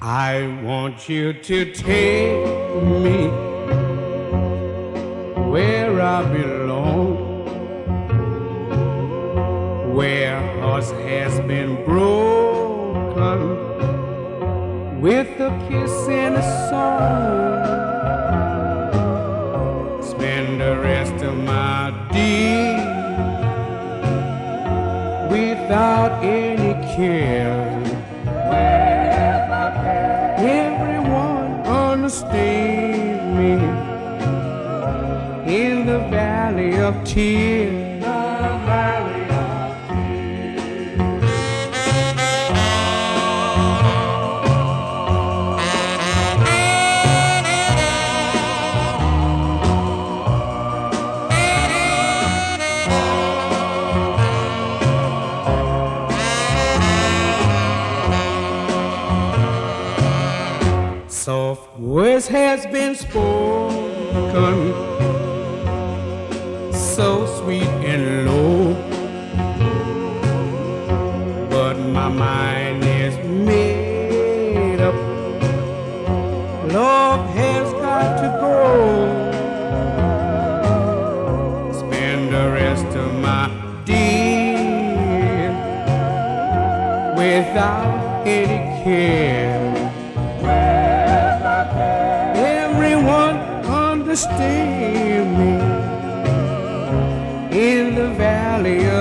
I want you to take me where I belong, where hearts has been broken with a kiss and a song. Spend the rest of my days without any care. Everyone understand me in the valley of tears. Soft words has been spoken, so sweet and low, but my mind is made up. Love has got to go. Spend the rest of my days without any care. Everyone understand me in the valley of